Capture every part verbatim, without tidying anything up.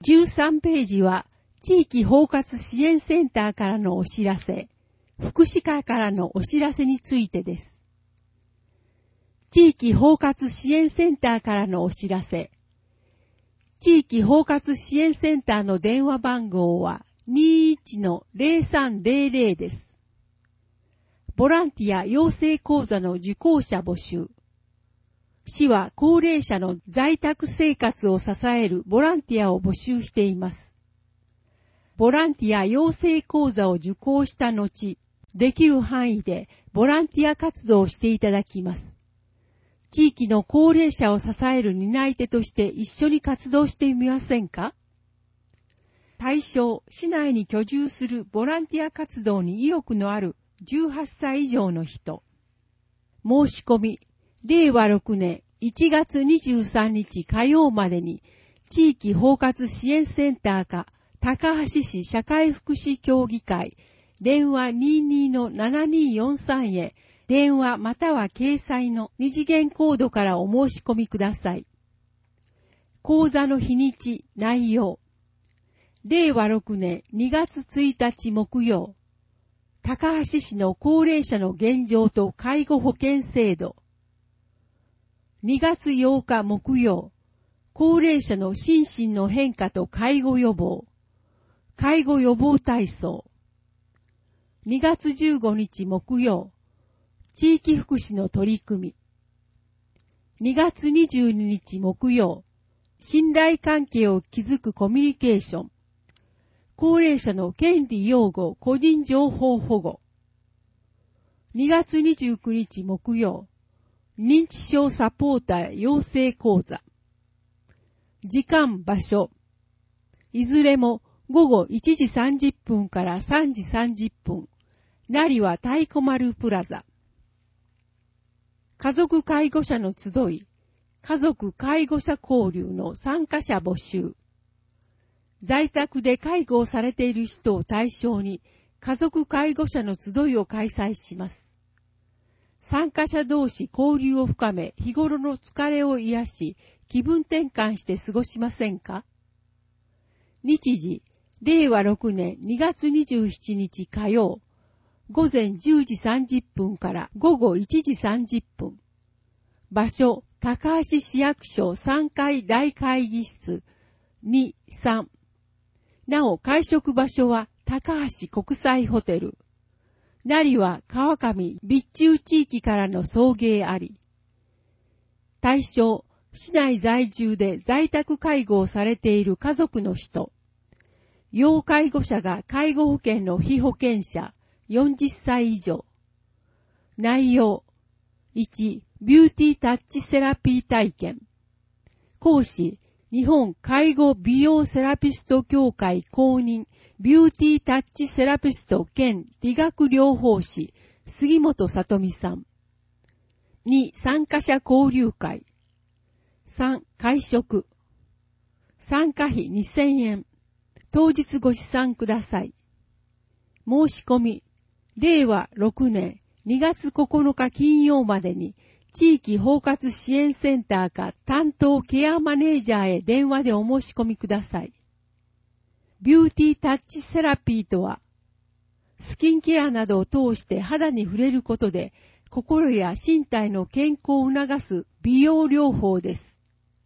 じゅうさんページは地域包括支援センターからのお知らせ、福祉課からのお知らせについてです。地域包括支援センターからのお知らせ。地域包括支援センターの電話番号は にじゅういちのゼロさんゼロゼロ です。ボランティア養成講座の受講者募集。市は高齢者の在宅生活を支えるボランティアを募集しています。ボランティア養成講座を受講した後、できる範囲でボランティア活動をしていただきます。地域の高齢者を支える担い手として一緒に活動してみませんか？対象、市内に居住するボランティア活動に意欲のあるじゅうはっさい以上の人。申し込み、れいわろくねんいちがつにじゅうさんにち火曜までに、地域包括支援センター課、高橋市社会福祉協議会、電話 にじゅうにのななにーよんさん へ、電話または掲載の二次元コードからお申し込みください。講座の日にち、内容。れいわろくねんにがつついたち木曜。高橋市の高齢者の現状と介護保険制度。にがつようか木曜。高齢者の心身の変化と介護予防。介護予防体操。にがつじゅうごにち木曜。地域福祉の取り組み。にがつにじゅうににち木曜。信頼関係を築くコミュニケーション。高齢者の権利擁護個人情報保護。にがつにじゅうくにち木曜。認知症サポーター養成講座。時間場所。いずれもごごいちじさんじゅっぷんからさんじさんじゅっぷん。成は太鼓丸プラザ。家族介護者の集い、家族介護者交流の参加者募集。在宅で介護をされている人を対象に、家族介護者の集いを開催します。参加者同士交流を深め、日頃の疲れを癒し、気分転換して過ごしませんか？日時、れいわろくねんにがつにじゅうしちにち火曜。ごぜんじゅうじさんじゅっぷんからごごいちじさんじゅっぷん。場所、高橋市役所さんかい大会議室に、さん。なお、会食場所は高橋国際ホテル。成は川上備中地域からの送迎あり。対象、市内在住で在宅介護をされている家族の人。要介護者が介護保険の被保険者。よんじゅっさい以上。内容。いち. ビューティータッチセラピー体験。講師、日本介護美容セラピスト協会公認ビューティータッチセラピスト兼理学療法士、杉本さとみさん。に. 参加者交流会。さん. 会食。参加費にせんえん。当日ご試算ください。申し込み。れいわろくねんにがつここのか金曜までに地域包括支援センターか担当ケアマネージャーへ電話でお申し込みください。ビューティータッチセラピーとは、スキンケアなどを通して肌に触れることで心や身体の健康を促す美容療法です。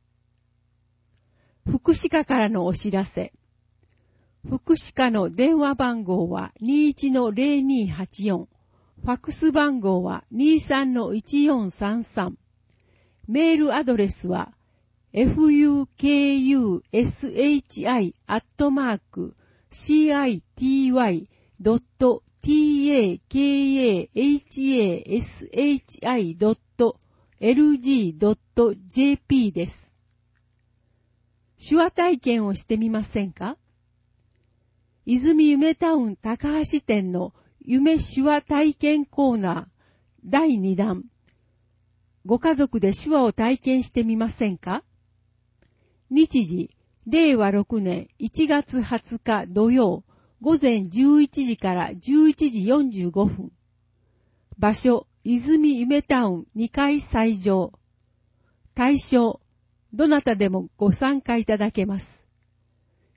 福祉課からのお知らせ。福祉課の電話番号は にじゅういちのゼロにーはちよん。ファックス番号は にじゅうさんのいちよんさんさん。メールアドレスは フクシアイ アットマーク シーアイティーワイ ドット ティーエーケーエーエイチエーエスエイチアイ ドット エルジー ドット ジェーピー です。手話体験をしてみませんか？泉夢タウン高橋店の夢手話体験コーナーだいにだん。ご家族で手話を体験してみませんか？日時、れいわろくねんいちがつはつか土曜、ごぜんじゅういちじからじゅういちじよんじゅうごふん。場所、泉夢タウンにかい斎場。対象、どなたでもご参加いただけます。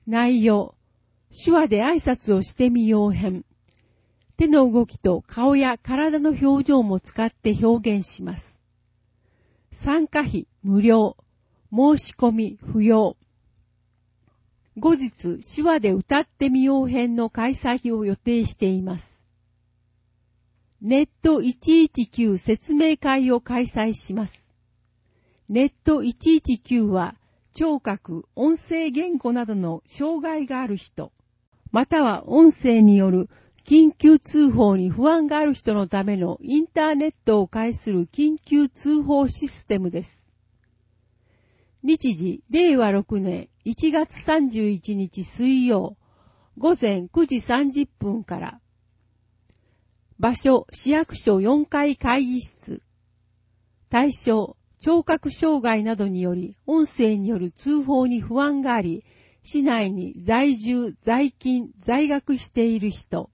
内容、手話で挨拶をしてみよう編。手の動きと顔や体の表情も使って表現します。参加費無料、申し込み不要。後日、手話で歌ってみよう編の開催を予定しています。ネットいちいちきゅう説明会を開催します。ネットいちいちきゅうは、聴覚、音声言語などの障害がある人、または音声による緊急通報に不安がある人のためのインターネットを介する緊急通報システムです。日時、れいわろくねんいちがつさんじゅういちにち水曜、ごぜんくじさんじゅっぷんから。場所、市役所よんかい会議室。対象、聴覚障害などにより、音声による通報に不安があり、市内に在住、在勤、在学している人。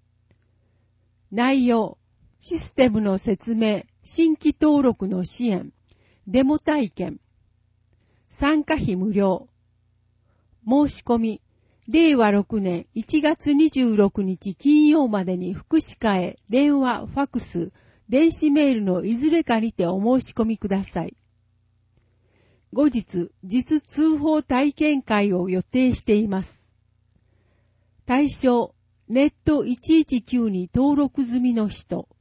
内容、システムの説明、新規登録の支援、デモ体験。参加費無料。申し込み、れいわろくねんいちがつにじゅうろくにち金曜までに福祉課へ電話、ファクス、電子メールのいずれかにてお申し込みください。後日、実通報体験会を予定しています。対象、ネットいちいちきゅうに登録済みの人。